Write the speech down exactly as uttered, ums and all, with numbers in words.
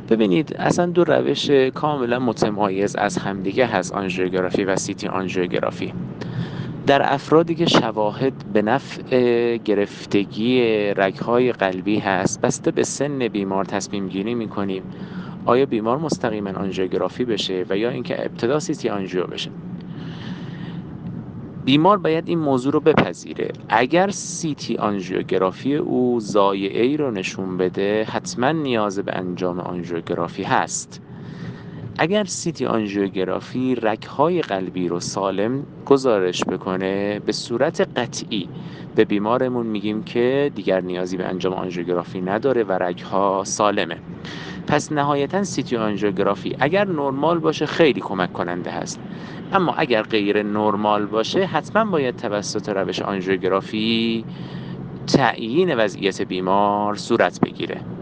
ببینید اصلا دو روش کاملا متمایز از همدیگه هست، آنژیوگرافی و سیتی آنژیوگرافی. در افرادی که شواهد به نفع گرفتگی رگ‌های قلبی هست، بسته به سن بیمار تصمیم گیری می‌کنیم آیا بیمار مستقیما آنژیوگرافی بشه و یا اینکه ابتدا سیتی آنژیو بشه. بیمار باید این موضوع رو بپذیره. اگر سیتی آنژیوگرافی او ضایعه‌ای رو نشون بده، حتما نیاز به انجام آنژیوگرافی هست. اگر سیتی آنژیوگرافی رگ‌های قلبی رو سالم گزارش بکنه، به صورت قطعی به بیمارمون میگیم که دیگر نیازی به انجام آنژیوگرافی نداره و رگ‌ها سالمه. پس نهایتا سیتی آنژیوگرافی اگر نرمال باشه خیلی کمک کننده هست، اما اگر غیر نرمال باشه حتما باید توسط روش آنژیوگرافی تعیین وضعیت بیمار صورت بگیره.